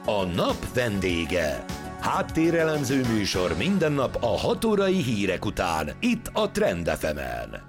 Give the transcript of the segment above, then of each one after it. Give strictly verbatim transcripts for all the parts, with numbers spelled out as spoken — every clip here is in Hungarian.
A nap vendége. Háttérelemző műsor minden nap a hat órai hírek után, itt a Trend ef emen.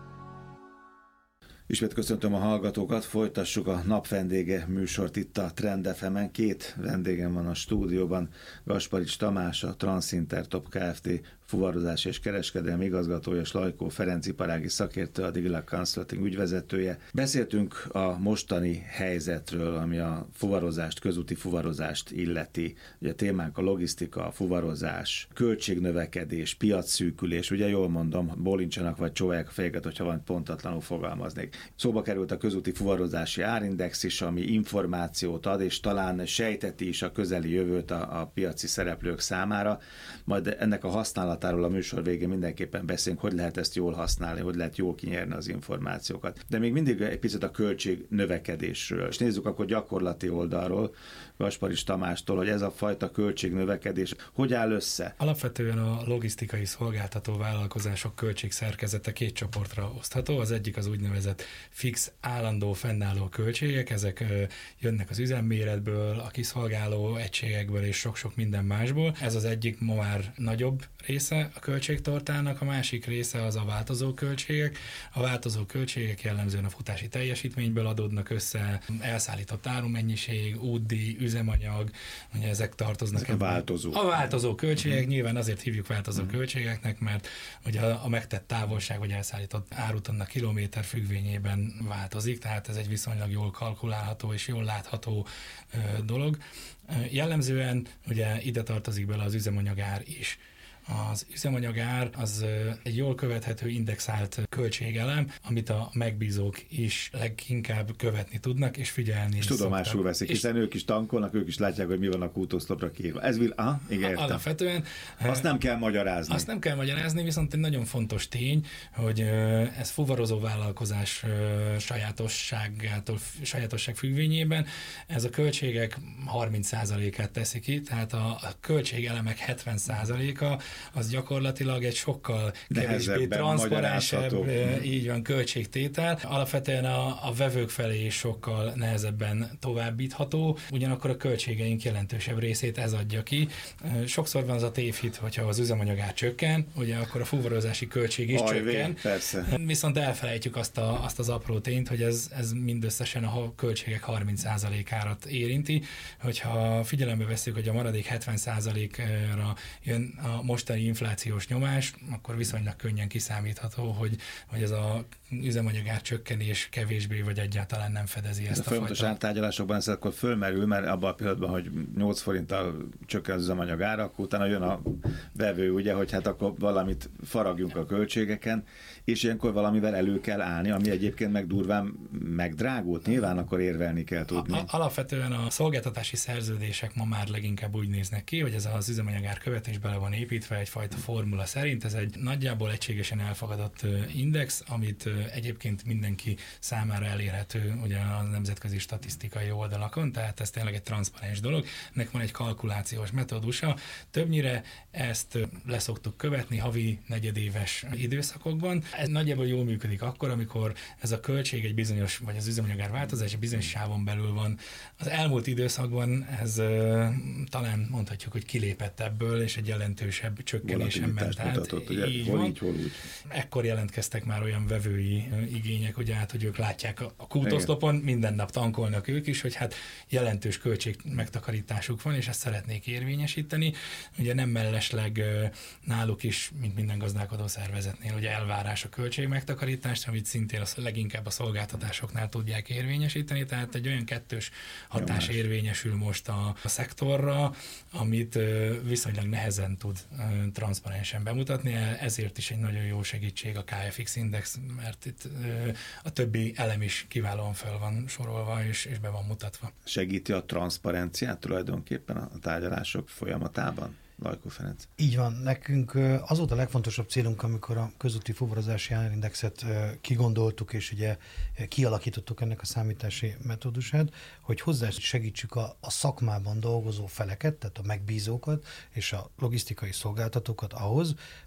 Ismét köszöntöm a hallgatókat, folytassuk a nap vendége műsort itt a Trend ef emen. Két vendégem van a stúdióban, Gasparics Tamás, a Transintertop Kft. Fuvarozás és kereskedelmi igazgatója, és Lajkó Ferenc iparági szakértő, a Digilac Consulting ügyvezetője. Beszéltünk a mostani helyzetről, ami a fuvarozást, közúti fuvarozást illeti. Ugye a témánk a logisztika, a fuvarozás, költségnövekedés, piacszűkülés. Ugye jól mondom, bólincsanak vagy csóválják a fejeket, hogyha van pontatlanul fogalmaznék. Szóba került a közúti fuvarozási árindex is, ami információt ad, és talán sejteti is a közeli jövőt a, a piaci szereplők számára. Majd ennek a használatáról a műsor végén mindenképpen beszélünk, hogy lehet ezt jól használni, hogy lehet jól kinyerni az információkat. De még mindig egy picit a költség növekedésről. És nézzük akkor gyakorlati oldalról, Gasparics Tamástól, hogy ez a fajta költségnövekedés hogy áll össze? Alapvetően a logisztikai szolgáltató vállalkozások költségszerkezete két csoportra osztható. Az egyik az úgynevezett fix, állandó, fennálló költségek, ezek jönnek az üzemméretből, a kiszolgáló egységekből és sok-sok minden másból. Ez az egyik ma már nagyobb része a költségtortának, a másik része az a változó költségek. A változó költségek jellemzően a futási teljesítményből adódnak össze, elszállított árumennyiség, útdíj, üzemanyag, ugye ezek tartoznak. Ezek a változó. A változó költségek, uh-huh. Nyilván azért hívjuk változó uh-huh. költségeknek, mert ugye a, a megtett távolság vagy elszállított árutonnak kilométer függvényében változik, tehát ez egy viszonylag jól kalkulálható és jól látható ö, dolog. Jellemzően ugye ide tartozik bele az üzemanyagár is. Az üzemanyagár az egy jól követhető indexált költségelem, amit a megbízók is leginkább követni tudnak, és figyelni és tudomásul szoktak. veszik, hiszen ők is tankolnak, ők is látják, hogy mi van a kútoszlopra kiírva. Ez vil... Aha, igen, értem. Alapvetően. Azt nem kell magyarázni. Azt nem kell magyarázni, viszont egy nagyon fontos tény, hogy ez fuvarozó vállalkozás sajátosságától, sajátosság függvényében ez a költségek harminc százalékát teszi ki, tehát a költségelemek hetven százaléka az gyakorlatilag egy sokkal kevésbé transzparensebb, így van, költségtétel. Alapvetően a, a vevők felé is sokkal nehezebben továbbítható, ugyanakkor a költségeink jelentősebb részét ez adja ki. Sokszor van az a tévhit, hogyha az üzemanyagár csökken, ugye akkor a fuvarozási költség is Ajvé, csökken. Persze. Viszont elfelejtjük azt, a, azt az apró tényt, hogy ez, ez mindösszesen a költségek harminc százalékárat érinti. Hogyha figyelembe veszünk, hogy a maradék hetven százalékra jön a mostani inflációs nyomás, akkor viszonylag könnyen kiszámítható, hogy, hogy ez a üzemanyagár csökkenés kevésbé vagy egyáltalán nem fedezi ezt a, a folyamatos fajta. ártárgyalásokban ez akkor fölmerül, mert abban a pillanatban, hogy nyolc forinttal csökken az üzemanyagár, akkor utána jön a vevő, ugye, hogy hát akkor valamit faragjunk a költségeken, és ilyenkor valamivel elő kell állni, ami egyébként meg durván megdrágult. Nyilván akkor érvelni kell tudni. A, alapvetően a szolgáltatási szerződések ma már leginkább úgy néznek ki, hogy ez az üzemanyagár követés bele van építve egyfajta formula szerint. Ez egy nagyjából egységesen elfogadott index, amit egyébként mindenki számára elérhető ugye a nemzetközi statisztikai oldalakon, tehát ez tényleg egy transzparens dolog. Ennek van egy kalkulációs metódusa. Többnyire ezt leszoktuk követni havi negyedéves időszakokban. Ez nagyjából jól működik akkor, amikor ez a költség egy bizonyos, vagy az üzemanyagár változás egy bizonyos sávon belül van. Az elmúlt időszakban ez uh, talán mondhatjuk, hogy kilépett ebből, és egy jelentősebb csökkenésen ment át. Ugye, így hol van. így, hol úgy. Ekkor jelentkeztek már olyan vevői igények, ugye hát, hogy ők látják a kútoszlopon, minden nap tankolnak ők is, hogy hát jelentős költség megtakarításuk van, és ezt szeretnék érvényesíteni. Ugye nem mellesleg náluk is, mint minden gazdálkodó szervezetnél, ugye elvárás a költség megtakarítást, amit szintén az leginkább a szolgáltatásoknál tudják érvényesíteni, tehát egy olyan kettős hatás Jó, érvényesül most a, a szektorra, amit viszonylag nehezen tud transzparensen bemutatni, ezért is egy nagyon jó segítség a ká ef iksz index, mert itt a többi elem is kiválóan fel van sorolva, és, és be van mutatva. Segíti a transzparenciát tulajdonképpen a tárgyalások folyamatában? Lajkó Ferenc. Így van. Nekünk az volt a legfontosabb célunk, amikor a közúti fuvarozási árindexet kigondoltuk, és ugye kialakítottuk ennek a számítási metódusát, hogy hozzá segítsük a, a szakmában dolgozó feleket, tehát a megbízókat és a logisztikai szolgáltatókat ahhoz,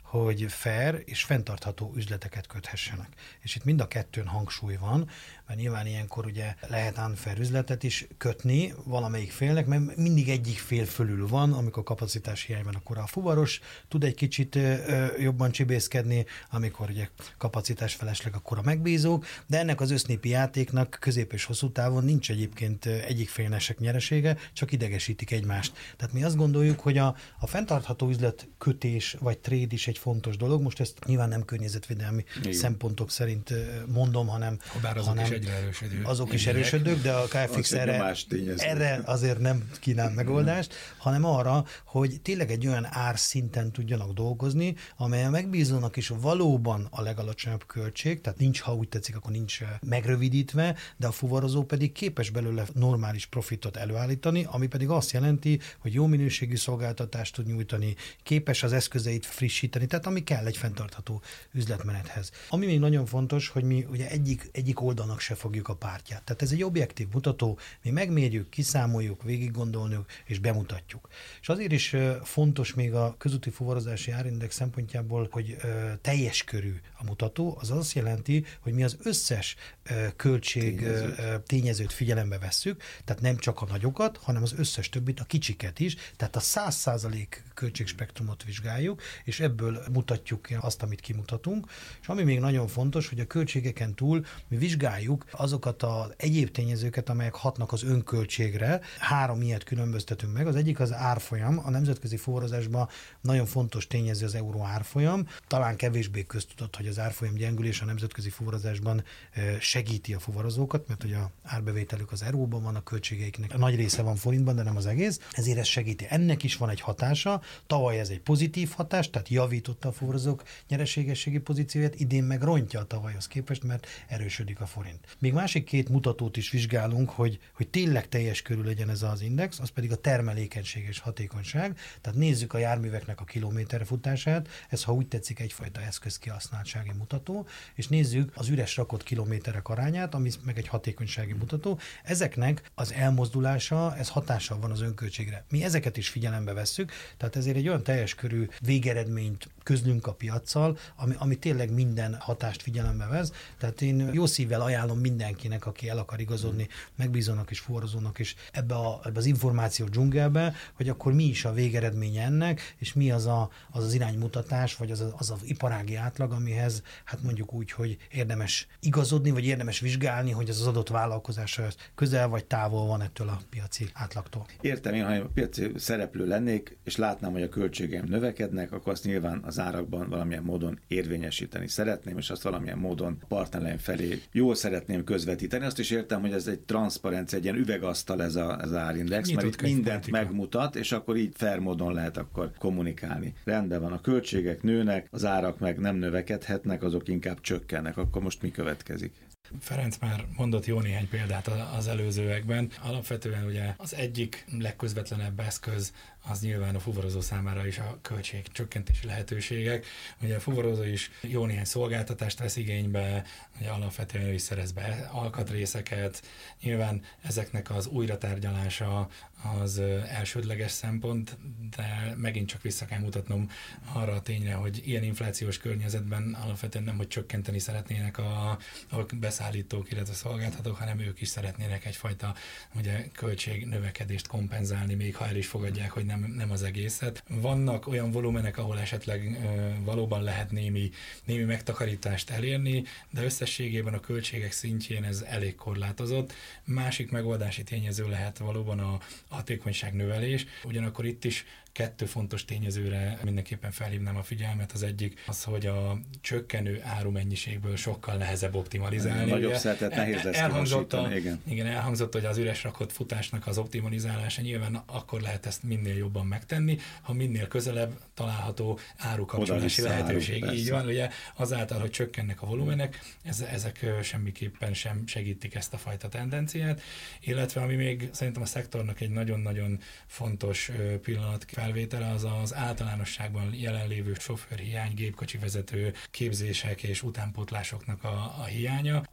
hogy fair és fenntartható üzleteket köthessenek. És itt mind a kettőn hangsúly van, mert nyilván ilyenkor ugye lehet unfair üzletet is kötni valamelyik félnek, mert mindig egyik fél fölül van, amikor kapacitás hiány van, akkor a fuvaros tud egy kicsit ö, jobban csibészkedni, amikor ugye kapacitás felesleg, akkor a megbízók, de ennek az össznépi játéknak közép és hosszú távon nincs egyébként egyik félnesek nyeresége, csak idegesítik egymást. Tehát mi azt gondoljuk, hogy a, a fenntartható üzlet kötés vagy trade is egy fontos dolog. Most ezt nyilván nem környezetvédelmi igen. szempontok szerint mondom, hanem, bár azok hanem is egyre erősödő. Azok is erősödők, de a ká ef iksz erre, erre azért nem kínál megoldást, hanem arra, hogy tényleg egy olyan árszinten tudjanak dolgozni, amely a megbízónak is valóban a legalacsonyabb költség, tehát nincs, ha úgy tetszik, akkor nincs megrövidítve, de a fuvarozó pedig képes belőle normális profitot előállítani, ami pedig azt jelenti, hogy jó minőségű szolgáltatást tud nyújtani, képes az eszközeit frissíteni, tehát ami kell egy fenntartható üzletmenethez. Ami még nagyon fontos, hogy mi ugye egyik, egyik oldalnak se fogjuk a pártját. Tehát ez egy objektív mutató, mi megmérjük, kiszámoljuk, végig gondoljuk és bemutatjuk. És azért is fontos még a közúti fuvarozási árindex szempontjából, hogy teljes körű a mutató, az azt jelenti, hogy mi az összes költség tényezőt, tényezőt figyelembe vesszük, tehát nem csak a nagyokat, hanem az összes többit, a kicsiket is, tehát a száz százalék költségspektrumot vizsgáljuk, és ebből mutatjuk azt, amit kimutatunk. És ami még nagyon fontos, hogy a költségeken túl mi vizsgáljuk azokat az egyéb tényezőket, amelyek hatnak az önköltségre. Három ilyet különböztetünk meg. Az egyik az árfolyam. A nemzetközi fuvarozásban nagyon fontos tényező az euró árfolyam. Talán kevésbé köztudott, hogy az árfolyam gyengülés a nemzetközi fuvarozásban segíti a fuvarozókat, mert ugye a árbevételük az euróban van, a költségeiknek a nagy része van forintban, de nem az egész. Ezért ez segíti. Ennek is van egy hatása. Tavaly ez egy pozitív hatás, tehát javította a fuvarozók nyereségességi pozícióját, idén meg rontja a tavalyhoz képest, mert erősödik a forint. Még másik két mutatót is vizsgálunk, hogy, hogy tényleg teljes körül legyen ez az index, az pedig a termelékenység és hatékonyság. Tehát nézzük a járműveknek a kilométerfutását, ez ha úgy tetszik egyfajta eszközkihasználtsági mutató, és nézzük az üres rakott kilométerek arányát, ami meg egy hatékonysági mutató. Ezeknek az elmozdulása, ez hatással van az önköltségre. Mi ezeket is figyelembe vesszük, tehát ezért egy olyan teljes körű végeredményt közlünk a piaccal, ami, ami tényleg minden hatást figyelembe vesz. Tehát én jó szívvel ajánlom mindenkinek, aki el akar igazodni, megbízónak és fuvarozónak is ebbe, a, ebbe az információ dzsungelbe, hogy akkor mi is a végeredménye ennek, és mi az a, az, az iránymutatás, vagy az, a, az az iparági átlag, amihez hát mondjuk úgy, hogy érdemes igazodni, vagy érdemes vizsgálni, hogy az az adott vállalkozás közel vagy távol van ettől a piaci átlagtól. Értem, én, ha a piaci szereplő lennék, és látnám, hogy a költségeim növekednek, akkor azt nyilván az árakban valamilyen módon érvényesíteni szeretném, és azt valamilyen módon partnereim felé jól szeretném közvetíteni. Azt is értem, hogy ez egy transzparencia, egy ilyen üvegasztal ez a, az árindex, mert itt mindent politika megmutat, és akkor így fair módon lehet akkor kommunikálni. Rendben van, a költségek nőnek, az árak meg nem növekedhetnek, azok inkább csökkennek. Akkor most mi következik? Ferenc már mondott jó néhány példát az előzőekben. Alapvetően ugye az egyik legközvetlenebb eszköz az nyilván a fuvarozó számára is a költség csökkentési lehetőségek. Ugye a fuvarozó is jó néhány szolgáltatást vesz igénybe, ugye alapvetően ő is szerez be alkatrészeket. Nyilván ezeknek az újratárgyalása az elsődleges szempont, de megint csak vissza kell mutatnom arra a tényre, hogy ilyen inflációs környezetben alapvetően nem, hogy csökkenteni szeretnének a, a beszállítók, illetve szolgáltatók, hanem ők is szeretnének egyfajta ugye, költségnövekedést kompenzálni, még ha el is fogadják, hogy nem, nem az egészet. Vannak olyan volumenek, ahol esetleg ö, valóban lehet némi, némi megtakarítást elérni, de összességében a költségek szintjén ez elég korlátozott. Másik megoldási tényező lehet valóban a hatékonyság növelés, ugyanakkor itt is kettő fontos tényezőre mindenképpen felhívnám a figyelmet. Az egyik az, hogy a csökkenő árumennyiségből sokkal nehezebb optimalizálni. Nagyobb szetet nehéz lesz elhangzott, a, igen. igen, elhangzott, hogy az üres rakott futásnak az optimalizálása nyilván akkor lehet ezt minél jobban megtenni, ha minél közelebb található árukapcsolási lehetőség. Áru, így van, ugye azáltal, hogy csökkennek a volumenek, ez, ezek semmiképpen sem segítik ezt a fajta tendenciát, illetve ami még szerintem a szektornak egy nagyon-nagyon fontos pillanat felvétele, az az általánosságban jelenlévő sofőrhiány, gépkocsi vezető képzések és utánpótlásoknak a, a hiánya.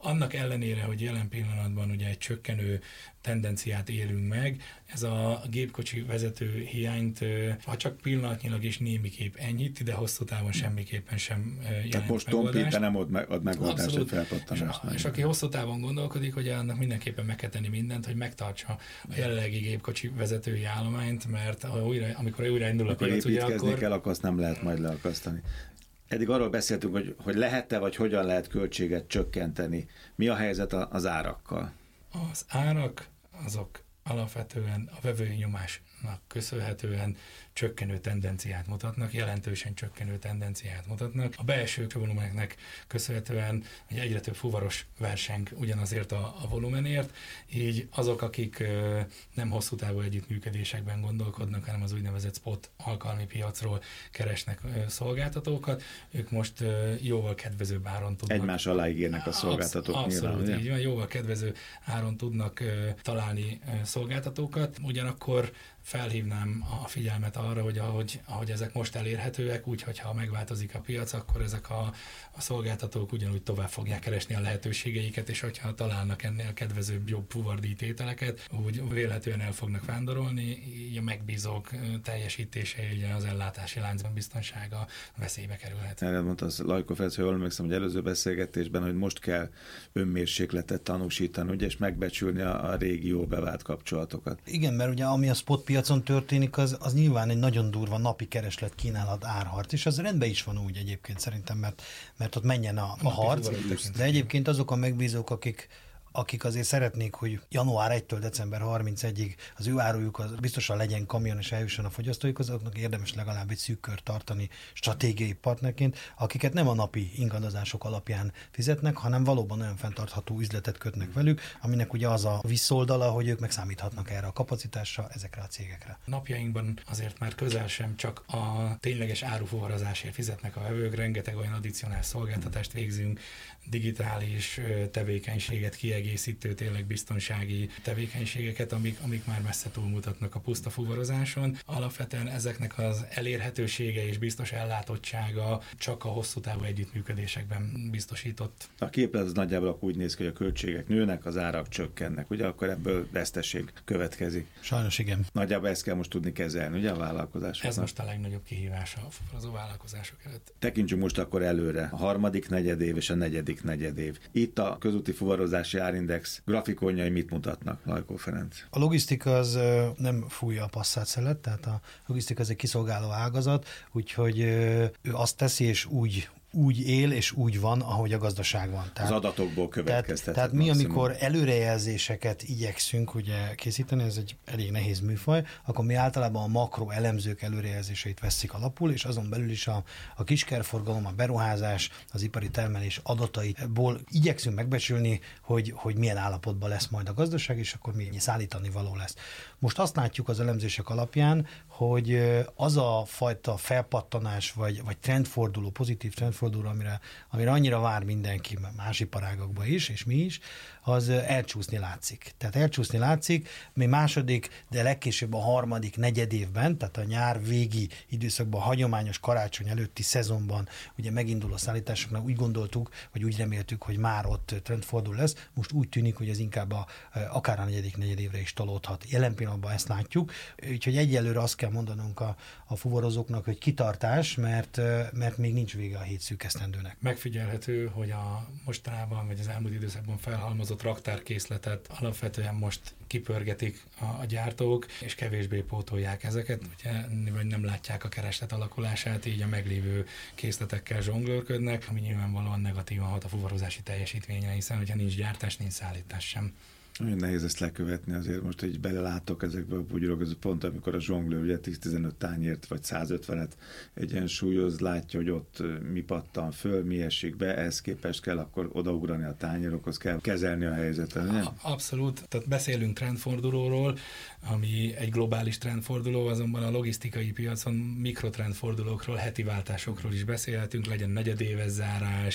Annak ellenére, hogy jelen pillanatban ugye egy csökkenő tendenciát élünk meg, ez a gépkocsi vezető hiányt, ha csak pillanatnyilag és némiképp enyhít, de hosszú távon semmiképpen sem jelent Tehát most tompít, nem ad, meg, ad megoldást, hogy felpattanást. És, és aki hosszú távon gondolkodik, hogy annak mindenképpen meg kell tenni mindent, hogy megtartsa a jelenlegi gépkocsi vezetői állományt, mert újra, amikor újra indul a piac, ugye akkor... kell, akkor azt nem lehet majd leakasztani. Eddig arról beszéltünk, hogy, hogy lehet-e, vagy hogyan lehet költséget csökkenteni. Mi a helyzet az árakkal? Az árak azok alapvetően a vevői nyomásnak köszönhetően csökkenő tendenciát mutatnak, jelentősen csökkenő tendenciát mutatnak. A belső volumeneknek köszönhetően hogy egyre több fuvaros verseng ugyanazért a, a volumenért, így azok, akik ö, nem hosszú távú együttműködésekben gondolkodnak, hanem az úgynevezett spot alkalmi piacról keresnek ö, szolgáltatókat, ők most ö, jóval kedvezőbb áron tudnak... Egymás alá ígérnek a szolgáltatók absz- nyilván. Abszolút, így van, jóval kedvező áron tudnak ö, találni ö, szolgáltatókat, ugyanakkor felhívnám a figyelmet arra, hogy ahogy, ahogy ezek most elérhetőek, úgyhogy ha megváltozik a piac, akkor ezek a, a szolgáltatók ugyanúgy tovább fogják keresni a lehetőségeiket, és hogyha találnak ennél kedvezőbb, jobb fuvardíjtételeket, úgy vélhetően el fognak vándorolni, így a megbízók teljesítése, ugye az ellátási láncban biztonsága veszélybe kerülhet. Erre mondta az Lajko Ferenc, hogy jól emlékszem, hogy előző beszélgetésben, hogy most kell önmérsékletet tanúsítani, ugye, és megbecsülni a, a régió bevált kapcsolatokat. Igen, mert ugye ami a spot piacon történik, az, az nyilván egy nagyon durva napi kereslet kínálat árharc, és az rendben is van úgy egyébként szerintem, mert, mert ott menjen a, a harc, de egyébként azok a megbízók, akik akik azért szeretnék, hogy január elsejétől december harmincegyig az ő árujuk az biztosan legyen kamion és eljusson a fogyasztóikhoz, azoknak érdemes legalább egy szűk kört tartani stratégiai partnerként, akiket nem a napi ingadozások alapján fizetnek, hanem valóban olyan fenntartható üzletet kötnek velük, aminek ugye az a visszoldala, hogy ők megszámíthatnak erre a kapacitásra, ezekre a cégekre. Napjainkban azért már közel sem csak a tényleges árufuvarozásért fizetnek a vevők, rengeteg olyan addicionális szolgáltatást végzünk, digitális tevékenységet kiegészítő, tényleg biztonsági tevékenységeket, amik, amik már messze túlmutatnak a puszta fuvarozáson. Alapvetően ezeknek az elérhetősége és biztos ellátottsága csak a hosszú távú együttműködésekben biztosított. A képlet az nagyjából úgy néz ki, hogy a költségek nőnek, az árak csökkennek, ugye akkor ebből veszteség következik. Sajnos igen. Nagyjából ezt kell most tudni kezelni, ugye a vállalkozásoknak. Ez most a legnagyobb kihívása a fuvarozó vállalkozások előtt. Tekintsünk most akkor előre. A harmadik negyedév és a negyedik negyedév. Itt a közúti fuvarozási árindex grafikonjai mit mutatnak, Lajko Ferenc? A logisztika az nem fújja a passzát szelet, tehát a logisztika az egy kiszolgáló ágazat, úgyhogy ő azt teszi és úgy úgy él és úgy van, ahogy a gazdaság van. Tehát, az adatokból következtet. Tehát, tehát mi, amikor előrejelzéseket igyekszünk ugye készíteni, ez egy elég nehéz műfaj, akkor mi általában a makro elemzők előrejelzéseit veszik alapul, és azon belül is a, a kiskerforgalom, a beruházás, az ipari termelés adataiból igyekszünk megbecsülni, hogy, hogy milyen állapotban lesz majd a gazdaság, és akkor mi szállítani való lesz. Most azt látjuk az elemzések alapján, hogy az a fajta felpattanás, vagy, vagy trendforduló, pozitív trendforduló, amire, amire annyira vár mindenki, más iparágakban is, és mi is, az elcsúszni látszik. Tehát elcsúszni látszik, még második, de legkésőbb a harmadik negyedévben, tehát a nyár végi időszakban, a hagyományos karácsony előtti szezonban ugye megindul a szállításoknak, úgy gondoltuk, vagy úgy reméltük, hogy már ott trendfordul lesz, most úgy tűnik, hogy ez inkább a, akár a negyedik negyedévre is tolódhat. Jelen pillanatban ezt látjuk, úgyhogy egyelőre azt kell mondanunk a, a fuvarozóknak, hogy kitartás, mert, mert még nincs vége a hét szűk esztendőnek. Megfigyelhető, hogy a mostanában, vagy az elmúlt időszakban felhalmozott raktárkészletet alapvetően most kipörgetik a, a gyártók, és kevésbé pótolják ezeket, ugye, vagy nem látják a kereslet alakulását, így a meglévő készletekkel zsonglőrködnek, ami nyilvánvalóan negatívan hat a fuvarozási teljesítményre, hiszen hogyha nincs gyártás, nincs szállítás sem. Nagyon nehéz ezt lekövetni, azért most így belelátok ezekbe a bugyrok, ez pont amikor a zsonglőr ugye tíz-tizenöt tányért vagy százötvenet egyensúlyoz, látja, hogy ott mi pattan föl, mi esik be, ehhez képest kell akkor odaugrani a tányérokhoz, kell kezelni a helyzetet, nem? Abszolút, tehát beszélünk trendfordulóról, ami egy globális trendforduló, azonban a logisztikai piacon mikrotrendfordulókról, heti váltásokról is beszélhetünk, legyen negyedéves zárás,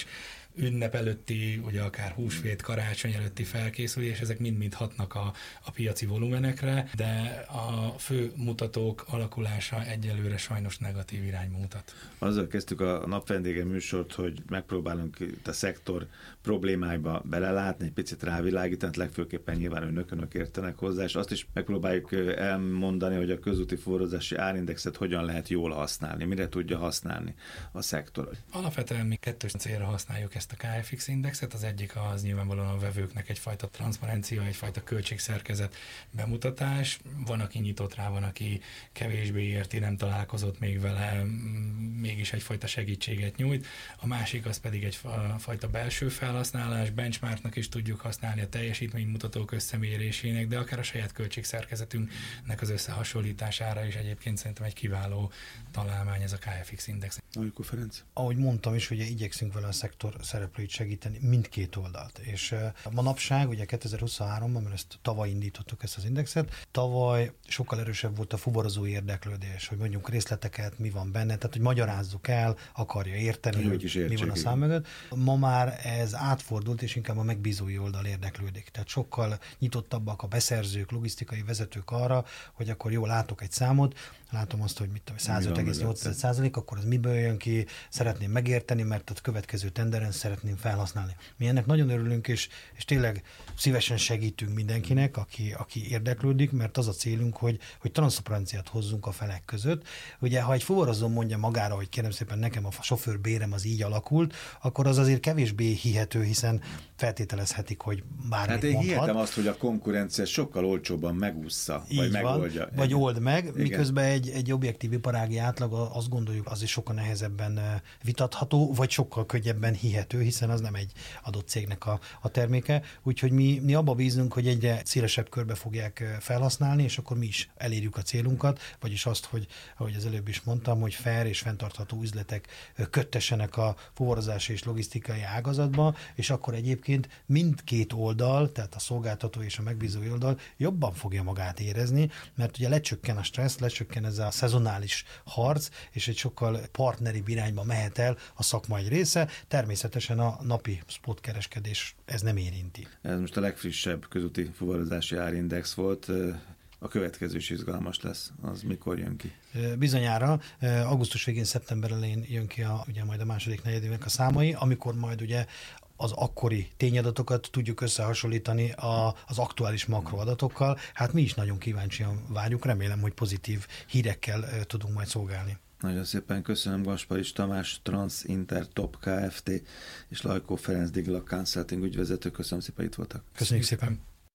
ünnep előtti, ugye akár húsvét, karácsony előtti felkészülés, ezek mind-mind hatnak a, a piaci volumenekre, de a fő mutatók alakulása egyelőre sajnos negatív irányba mutat. Azzal kezdtük a napvendége műsort, hogy megpróbálunk itt a szektor problémáiba belelátni, egy picit rávilágítani, legfőképpen nyilván önök, önök értenek hozzá, és azt is megpróbáljuk elmondani, hogy a közúti fuvarozási árindexet hogyan lehet jól használni, mire tudja használni a szektor. Alapvetően mi kettős célra használjuk ezt a ká ef iksz indexet, az egyik az nyilvánvalóan a vevőknek egyfajta transzparencia, egyfajta költségszerkezet bemutatás. Van, aki nyitott rá, van, aki kevésbé érti, nem találkozott még vele, mégis egyfajta segítséget nyújt. A másik az pedig egyfajta belső felhasználás, benchmarknak is tudjuk használni a teljesítménymutatók összemérésének, de akár a saját költségszerkezetünknek az összehasonlítására is egyébként szerintem egy kiváló találmány ez a ká ef iksz index. Ajkó Ferenc. Ahogy mondtam is, ugye igyekszünk vele a szektor szereplőit segíteni mindkét oldalt. És manapság, ugye kétezer-huszonháromban, mert ezt tavaly indítottuk ezt az indexet, tavaly sokkal erősebb volt a fuvarozó érdeklődés, hogy mondjuk részleteket, mi van benne, tehát hogy magyarázzuk el, akarja érteni, hogy, hogy mi van a szám mögött. Ma már ez átfordult, és inkább a megbízói oldal érdeklődik. Tehát sokkal nyitottabbak a beszerzők, logisztikai vezetők arra, hogy akkor jól látok egy számot, látom azt, hogy mit tudom, százöt egész nyolc százalék, akkor az miből jön ki, szeretném megérteni, mert a következő tenderen szeretném felhasználni. Mi ennek nagyon örülünk, és, és tényleg szívesen segítünk mindenkinek, aki, aki érdeklődik, mert az a célunk, hogy, hogy transzparenciát hozzunk a felek között. Ugye, ha egy fuvarozó mondja magára, hogy kérem szépen nekem a sofőr bérem az így alakult, akkor az azért kevésbé hihető, hiszen feltételezhetik, hogy bármit hát én mondhat. hihetem azt, hogy a konkurencia sokkal olcsóbban megúszza, így vagy van, megoldja. Vagy old meg, igen. Miközben egy, egy objektív iparági átlag, azt gondoljuk, az is sokkal nehezebben vitatható, vagy sokkal könnyebben hihető, hiszen az nem egy adott cégnek a, a terméke. Úgyhogy mi, mi abba bízunk, hogy egyre szélesebb körbe fogják felhasználni, és akkor mi is elérjük a célunkat, vagyis azt, hogy, ahogy az előbb is mondtam, hogy fair és fenntartható üzletek köttessenek a fuvarozási és logisztikai ágazatba, és akkor egyébként mindkét oldal, tehát a szolgáltató és a megbízói oldal jobban fogja magát érezni, mert ugye lecsökken a stressz, lecsökken ez a szezonális harc, és egy sokkal partneri irányba mehet el a szakma egy része. Természetesen a napi spotkereskedés ez nem érinti. Ez most a legfrissebb közúti fuvarozási árindex volt. A következő is izgalmas lesz. Az mikor jön ki? Bizonyára augusztus végén, szeptember elején jön ki a, ugye majd a második negyedévnek a számai, amikor majd ugye az akkori tényadatokat tudjuk összehasonlítani a, az aktuális makroadatokkal. Hát mi is nagyon kíváncsian várjuk, remélem, hogy pozitív hírekkel tudunk majd szolgálni. Nagyon szépen köszönöm Gasparics Tamás, Transinter Top Kft. És Lajkó Ferenc Digla Consulting ügyvezető. Köszönöm szépen, itt voltak. Köszönjük szépen.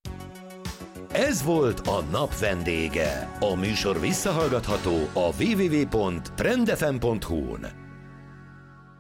Ez volt a nap vendége. A műsor visszahallgatható a double-u double-u double-u pont trendfm pont hu-n.